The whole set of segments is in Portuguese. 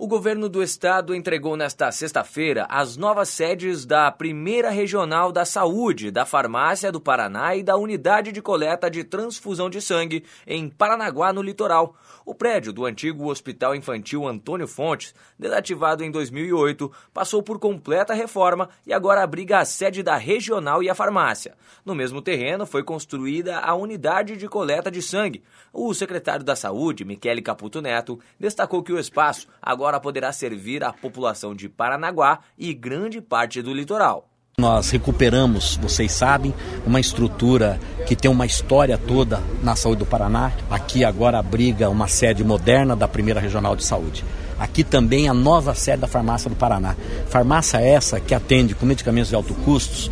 O governo do estado entregou nesta sexta-feira as novas sedes da Primeira Regional da Saúde, da Farmácia do Paraná e da Unidade de Coleta de Transfusão de Sangue em Paranaguá, no litoral. O prédio do antigo Hospital Infantil Antônio Fontes, desativado em 2008, passou por completa reforma e agora abriga a sede da Regional e a farmácia. No mesmo terreno foi construída a Unidade de Coleta de Sangue. O secretário da Saúde, Michele Caputo Neto, destacou que o espaço agora poderá servir à população de Paranaguá e grande parte do litoral. Nós recuperamos, vocês sabem, uma estrutura que tem uma história toda na saúde do Paraná. Aqui agora abriga uma sede moderna da Primeira Regional de Saúde. Aqui também a nova sede da Farmácia do Paraná. Farmácia essa que atende com medicamentos de alto custo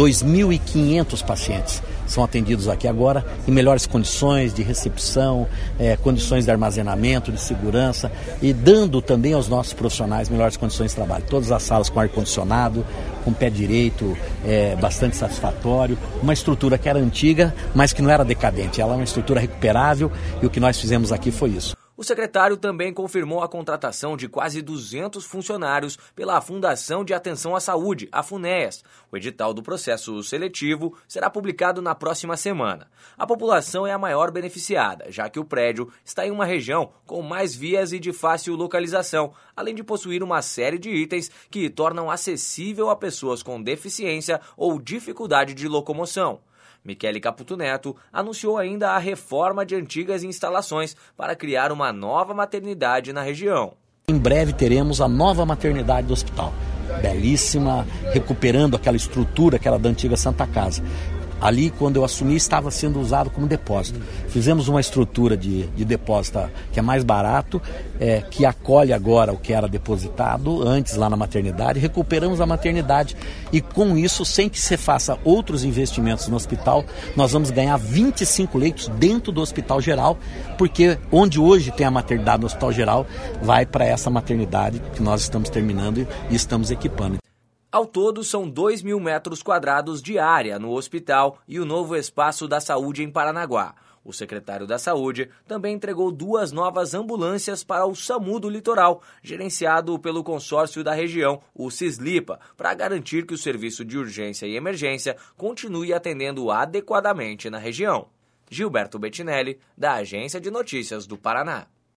2.500 pacientes. São atendidos aqui agora em melhores condições de recepção, condições de armazenamento, de segurança e dando também aos nossos profissionais melhores condições de trabalho. Todas as salas com ar-condicionado, com pé direito, bastante satisfatório. Uma estrutura que era antiga, mas que não era decadente. Ela é uma estrutura recuperável e o que nós fizemos aqui foi isso. O secretário também confirmou a contratação de quase 200 funcionários pela Fundação de Atenção à Saúde, a FUNEAS. O edital do processo seletivo será publicado na próxima semana. A população é a maior beneficiada, já que o prédio está em uma região com mais vias e de fácil localização, além de possuir uma série de itens que tornam acessível a pessoas com deficiência ou dificuldade de locomoção. Michele Caputo Neto anunciou ainda a reforma de antigas instalações para criar uma nova maternidade na região. Em breve teremos a nova maternidade do hospital, belíssima, recuperando aquela estrutura que era da antiga Santa Casa. Ali, quando eu assumi, estava sendo usado como depósito. Fizemos uma estrutura de depósito que é mais barato, que acolhe agora o que era depositado antes lá na maternidade. Recuperamos a maternidade e com isso, sem que se faça outros investimentos no hospital, nós vamos ganhar 25 leitos dentro do Hospital Geral, porque onde hoje tem a maternidade no Hospital Geral, vai para essa maternidade que nós estamos terminando e estamos equipando. Ao todo, são 2.000 metros quadrados de área no hospital e o novo espaço da saúde em Paranaguá. O secretário da Saúde também entregou 2 novas ambulâncias para o SAMU do litoral, gerenciado pelo consórcio da região, o Cislipa, para garantir que o serviço de urgência e emergência continue atendendo adequadamente na região. Gilberto Bettinelli, da Agência de Notícias do Paraná.